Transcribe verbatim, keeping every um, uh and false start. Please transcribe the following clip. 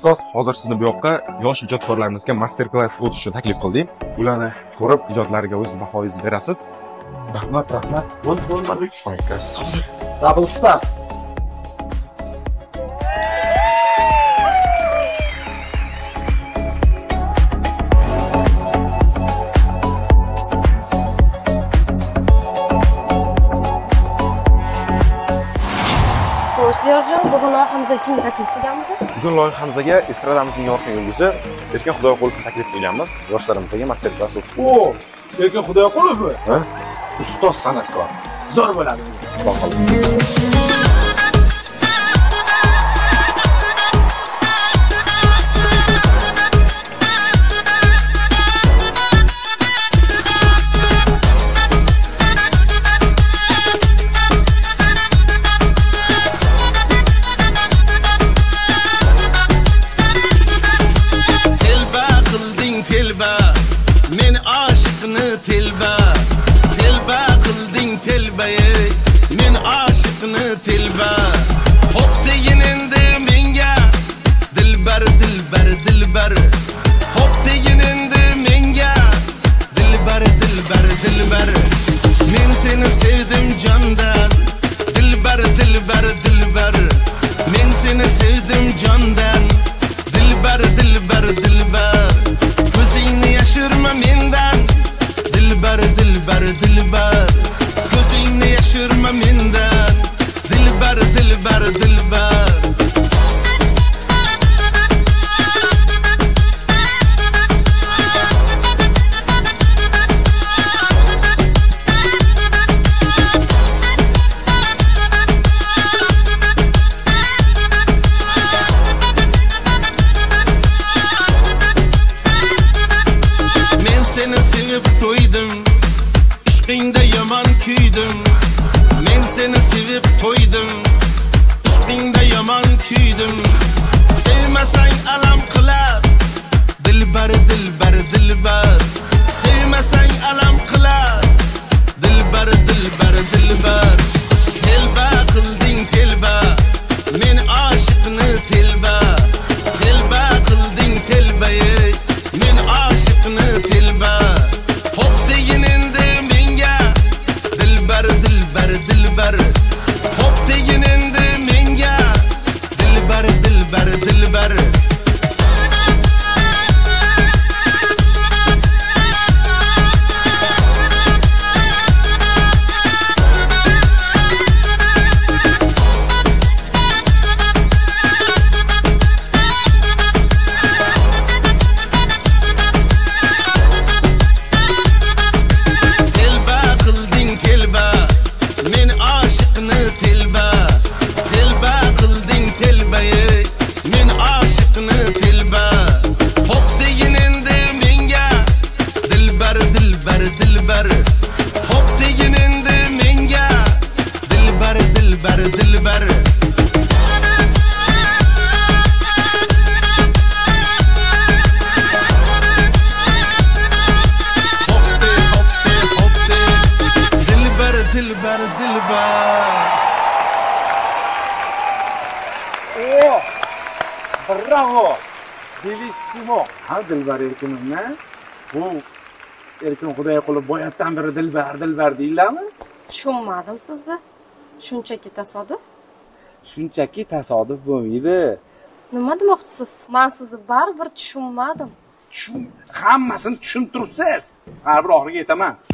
Ustoz, hozir sizni bu yoqqa yosh ijodkorlarimizga master klass o'tishni taklif qildik. Ularni ko'rib, ijodlariga o'z bahoyingizni berasiz. Rahmat, rahmat. Bo'l, bo'lmadi. Hozir. Double star. Yoshjon, bugun loyihamizga kimni taklif qilganmiz? Bugun loyihamizga estradamizning yorqin yulduzi Erkin Xudoyoqulovni taklif qilganmiz. Yoshlarimizga master klass o'tish. O, Erkin Xudoyoqulovmi? Ha? Ustoz san'atkor. Zo'r bo'ladi. Men aşıqni tilba tilba qilding tilbaye men aşıqni tilba hop deyin endi menga dilbar dilbar dilbar hop deyin endi menga dilbar dilbar dilbar men seni sevdim jondan dilbar dilbar dilbar men seni sevdim jondan dilbar dilbar dilbar ko'zingni yashirma mendan dilbar dilbar dilbar ko'zingni yashirma mendan dilbar dilbar dilbar seni sevib to'ydim ishqingda yomon kuydim men seni sevib to'ydim ishqingda yomon kuydim sevmasang alam qilar dilbar dilbar dilbar sevmasang alam qilar dilbar dilbar dilbar telba qilding telba men oshiqni telba telba qilding telbaye men oshiqni telba hop deyin endi menga dilbar dilbar dilbar hop deyin endi menga dilbar dilbar dilbar dilbar hop deyin endi menga dilbar dilbar dilbar hopde hopde hopde dilbar dilbar dilbar O, bravo. Bellissimo. Ha, dilbar Erkinimni. Bu Erkin Xudoyoqulov boyatdan beri dilbar dilbar deylarmi? Tushunmadim sizni. Shunchaki tasodif. Shunchaki tasodif bo'lmaydi. Nima demoqchisiz? Men sizni baribir tushunmadim. Tushun, hammasini tushunib turibsiz. Har bir oxiriga aytaman.